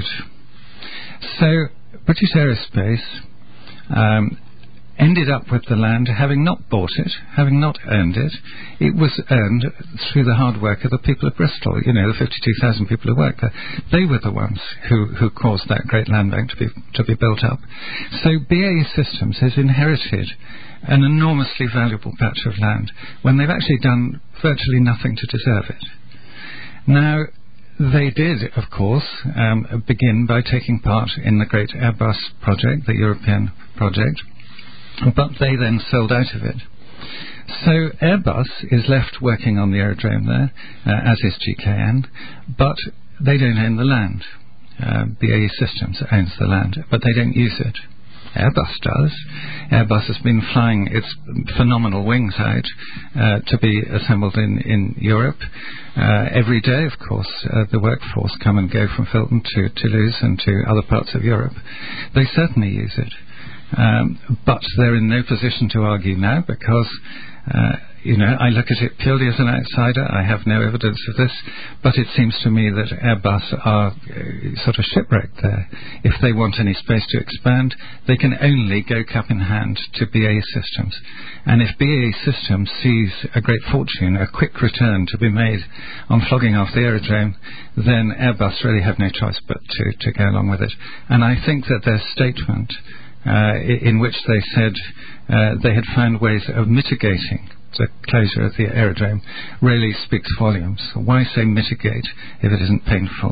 S7: So British Aerospace ended up with the land, having not bought it, having not owned it. It was earned through the hard work of the people of Bristol, you know, the 52,000 people who worked there. They were the ones who caused that great land bank to be built up. So BAE Systems has inherited an enormously valuable patch of land when they've actually done virtually nothing to deserve it. Now, they did, of course, begin by taking part in the great Airbus project, the European project, but they then sold out of it. So Airbus is left working on the aerodrome there, as is GKN, but they don't own the land. BAE Systems owns the land, but they don't use it. Airbus does. Airbus has been flying its phenomenal wings out to be assembled in Europe. Every day, of course, the workforce come and go from Filton to Toulouse and to other parts of Europe. They certainly use it. But they're in no position to argue now because, I look at it purely as an outsider. I have no evidence of this, but it seems to me that Airbus are sort of shipwrecked there. If they want any space to expand, they can only go cup in hand to BAE Systems. And if BAE Systems sees a great fortune, a quick return to be made on flogging off the aerodrome, then Airbus really have no choice but to go along with it. And I think that their statement in which they said they had found ways of mitigating the closure of the aerodrome really speaks volumes. Why say mitigate if it isn't painful?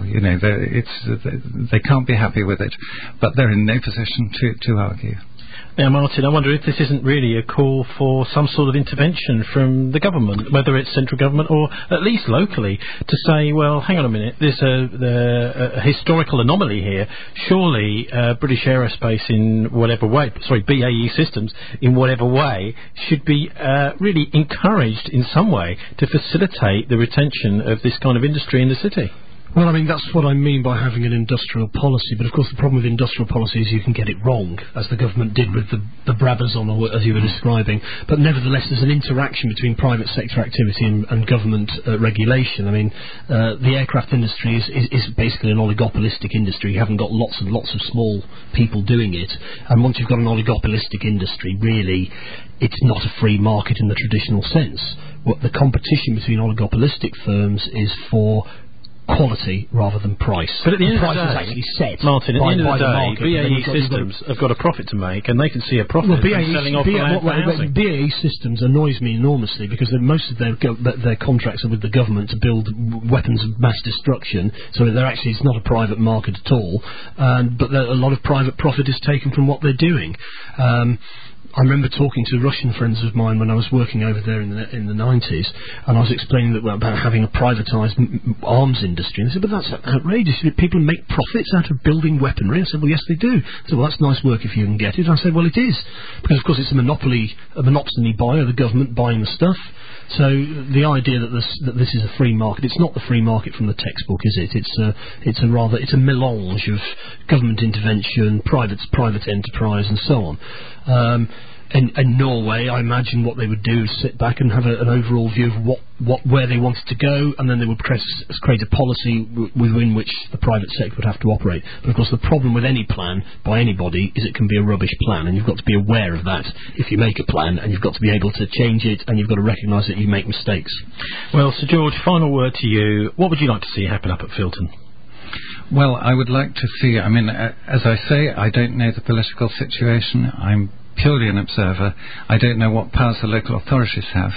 S7: They can't be happy with it, but they're in no position to argue.
S3: Now, Martin, I wonder if this isn't really a call for some sort of intervention from the government, whether it's central government or at least locally, to say, well, hang on a minute, there's a historical anomaly here. Surely British Aerospace in whatever way, BAE Systems in whatever way, should be really encouraged in some way to facilitate the retention of this kind of industry in the city.
S5: Well, I mean, that's what I mean by having an industrial policy. But, of course, the problem with industrial policy is you can get it wrong, as the government did with the Brabazon, as you were describing. But, nevertheless, there's an interaction between private sector activity and government regulation. I mean, the aircraft industry is basically an oligopolistic industry. You haven't got lots and lots of small people doing it. And once you've got an oligopolistic industry, really, it's not a free market in the traditional sense. What the competition between oligopolistic firms is for quality rather than price.
S3: But at the end of the
S5: price
S3: day,
S5: is actually set.
S3: Martin, at the end of the day,
S5: market,
S3: BAE Systems have got a profit to make, and they can see a profit from selling off the land for housing.
S5: BAE Systems annoys me enormously because most of their contracts are with the government to build weapons of mass destruction. So it's not a private market at all. But a lot of private profit is taken from what they're doing. I remember talking to Russian friends of mine when I was working over there in the 90s, and I was explaining about having a privatised arms industry. And they said, but that's outrageous. People make profits out of building weaponry. I said, well, yes, they do. I said, well, that's nice work if you can get it. And I said, well, it is. Because, of course, it's a monopsony buyer, the government buying the stuff. So the idea that this is a free market, it's not the free market from the textbook, is it? It's a melange of government intervention, private enterprise, and so on. In Norway, I imagine what they would do is sit back and have an overall view of where they wanted to go, and then they would create a policy within which the private sector would have to operate. But of course, the problem with any plan by anybody is it can be a rubbish plan, and you've got to be aware of that if you make a plan, and you've got to be able to change it, and you've got to recognise that you make mistakes.
S3: Well, Sir George, final word to you. What would you like to see happen up at Filton?
S7: Well, I would like to see, as I say, I don't know the political situation. I'm purely an observer. I don't know what powers the local authorities have.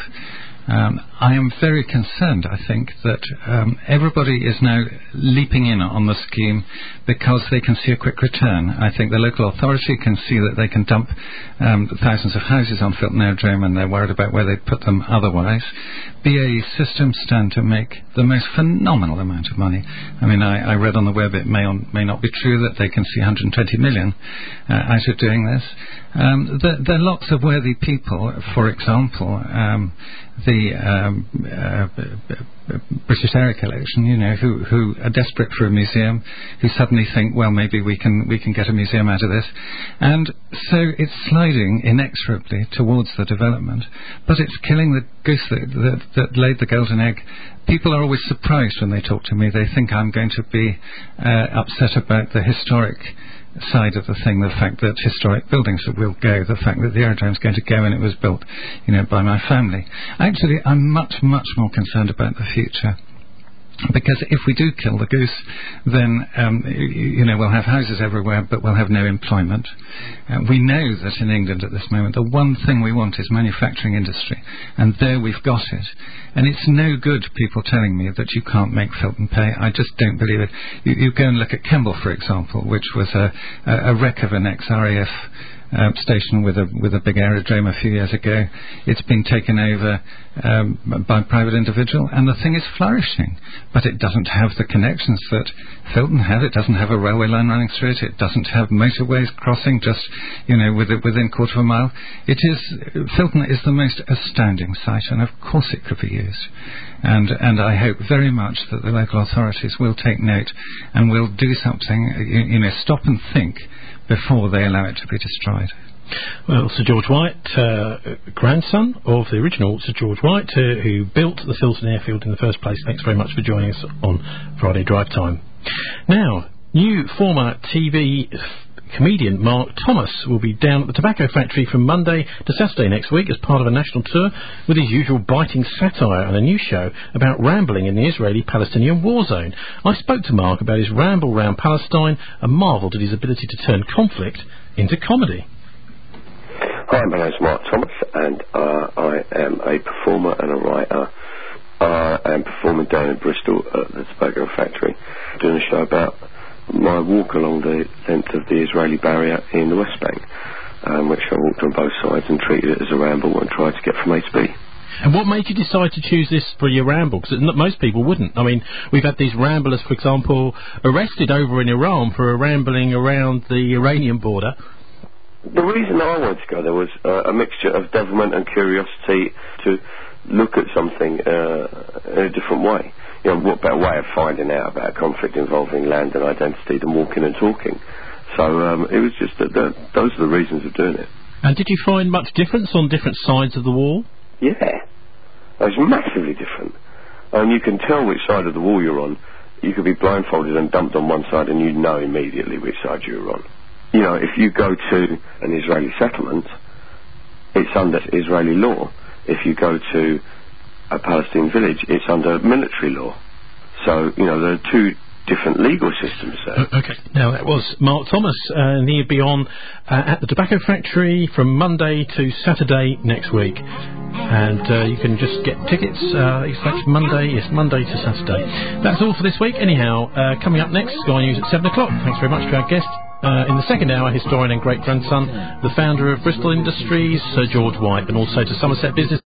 S7: I am very concerned, I think, that everybody is now leaping in on the scheme because they can see a quick return. I think the local authority can see that they can dump thousands of houses on Filton Aerodrome, and they're worried about where they put them otherwise. BAE Systems stand to make the most phenomenal amount of money. I read on the web, it may or may not be true, that they can see 120 million out of doing this. There are lots of worthy people. For example, the British Area Collection, who are desperate for a museum, who suddenly think, well, maybe we can get a museum out of this, and so it's sliding inexorably towards the development, but it's killing the goose that laid the golden egg. People are always surprised when they talk to me. They think I'm going to be upset about the historic side of the thing, the fact that historic buildings will go, the fact that the aerodrome is going to go and it was built, by my family. Actually, I'm much, much more concerned about the future. Because if we do kill the goose, then, we'll have houses everywhere, but we'll have no employment. We know that in England at this moment, the one thing we want is manufacturing industry. And there we've got it. And it's no good people telling me that you can't make Filton pay. I just don't believe it. You go and look at Kemble, for example, which was a wreck of an ex-RAF station with a big aerodrome a few years ago. It's been taken over by a private individual, and the thing is flourishing, but it doesn't have the connections that Filton has. It doesn't have a railway line running through it. It doesn't have motorways crossing just within quarter of a mile. Filton is the most astounding site, and of course it could be used, and I hope very much that the local authorities will take note and will do something, stop and think before they allow it to be destroyed.
S3: Well, Sir George White, grandson of the original Sir George White, who built the Filton Airfield in the first place, thanks very much for joining us on Friday Drive Time. Now, new former TV comedian Mark Thomas will be down at the Tobacco Factory from Monday to Saturday next week as part of a national tour with his usual biting satire and a new show about rambling in the Israeli-Palestinian war zone. I spoke to Mark about his ramble round Palestine and marvelled at his ability to turn conflict into comedy.
S8: Hi, my name's Mark Thomas, and I am a performer and a writer. I am performing down in Bristol at the Tobacco Factory, doing a show about my walk along the length of the Israeli barrier in the West Bank, which I walked on both sides and treated it as a ramble and tried to get from A to B.
S3: And what made you decide to choose this for your ramble? Because most people wouldn't. I mean, we've had these ramblers, for example, arrested over in Iran for rambling around the Iranian border.
S8: The reason I wanted to go there was a mixture of devilment and curiosity to look at something in a different way. What better way of finding out about a conflict involving land and identity than walking and talking? So it was just that those are the reasons of doing it.
S3: And did you find much difference on different sides of the wall?
S8: Yeah, it was massively different. And you can tell which side of the wall you're on. You could be blindfolded and dumped on one side and you'd know immediately which side you were on. If you go to an Israeli settlement, it's under Israeli law. If you go to a Palestinian village, it's under military law. So, there are two different legal systems there.
S3: Okay, now that was Mark Thomas, and he'll be on at the Tobacco Factory from Monday to Saturday next week. And you can just get tickets. It's Monday to Saturday. That's all for this week. Anyhow, coming up next, Sky News at 7 o'clock. Thanks very much to our guest. In the second hour, historian and great-grandson, the founder of Bristol Industries, Sir George White, and also to Somerset Business